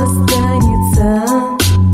останется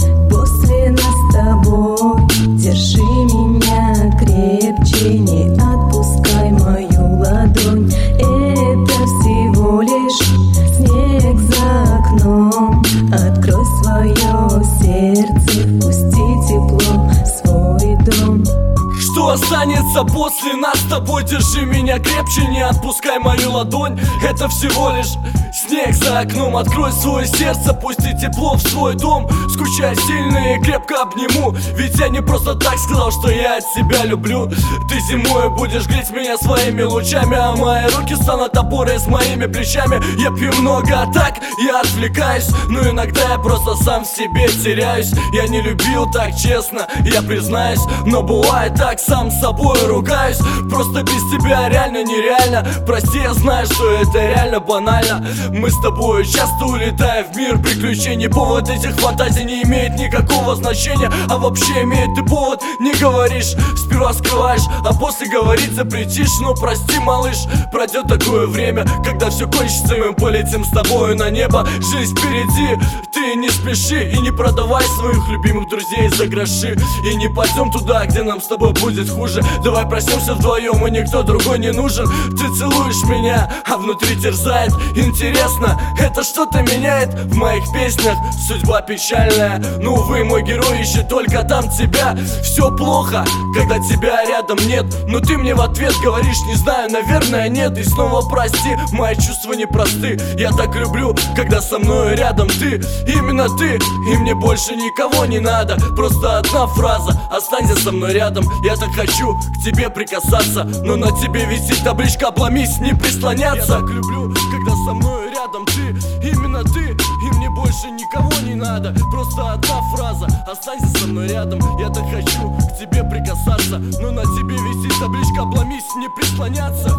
после нас с тобой? Держи меня крепче, не отпускай мою ладонь. Это всего лишь снег за окном. Открой свое сердце, впусти тепло в свой дом. Что останется после нас с тобой? Держи меня крепче, не отпускай мою ладонь. Это всего лишь снег за окном. Открой свое сердце, пусти тепло в свой дом. Скучай сильно и крепко обниму, ведь я не просто так сказал, что я от тебя люблю. Ты зимой будешь греть меня своими лучами, а мои руки станут опорой с моими плечами. Я пью много, а так я отвлекаюсь, но иногда я просто сам в себе теряюсь. Я не любил так, честно, я признаюсь, но бывает так, сам с собой ругаюсь. Просто без тебя реально нереально. Прости, я знаю, что это реально банально. Мы с тобой часто улетаем в мир приключений. Повод этих фантазий не имеет никакого значения, а вообще имеет ты повод. Не говоришь, сперва скрываешь, а после говорить запретишь. Но прости, малыш, пройдет такое время, когда все кончится, и мы полетим с тобою на небо. Жизнь впереди, ты не спеши и не продавай своих любимых друзей за гроши. И не пойдем туда, где нам с тобой будет хуже. Давай проснемся вдвоем, и никто другой не нужен. Ты целуешь меня, а внутри терзает. Интересно, это что-то меняет в моих песнях. Судьба печальная, но увы, мой герой ищет только там тебя. Все плохо, когда тебя рядом нет, но ты мне в ответ говоришь: не знаю, наверное, нет. И снова прости, мои чувства непросты. Я так люблю, когда со мной рядом ты. Именно ты, и мне больше никого не надо. Просто одна фраза: останься со мной рядом. Я так хочу к тебе прикасаться, но на тебе висит табличка: обломись, не прислоняться. Я так люблю, когда со мной рядом ты. Именно ты, и мне больше никого не надо. Просто одна фраза: останься со мной рядом. Я так хочу к тебе прикасаться, но на тебе висит табличка: обломись, не прислоняться.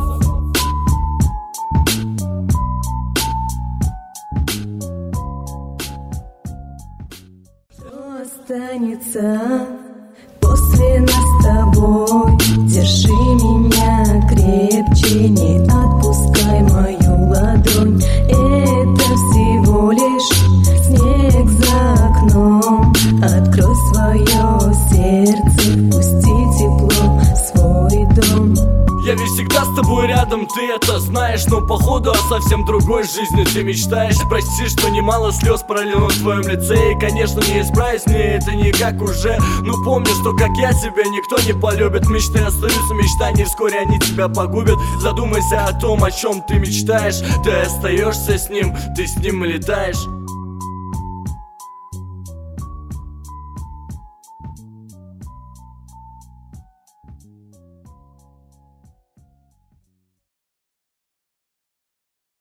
Останется после нас с тобой? Держи меня крепче, не отпускай мою ладонь. Это всего лишь снег за окном. Открой свое сердце, впусти тепло в свой дом. Я ведь всегда с тобой рядом, ты это знаешь. Но походу о совсем другой жизни ты мечтаешь. Прости, что немало слез пролил на твоем лице. И конечно не исправить мне это никак уже. Но помни, что как я тебя никто не полюбит. Мечты остаются мечтанием, вскоре они тебя погубят. Задумайся о том, о чем ты мечтаешь. Ты остаешься с ним, ты с ним летаешь.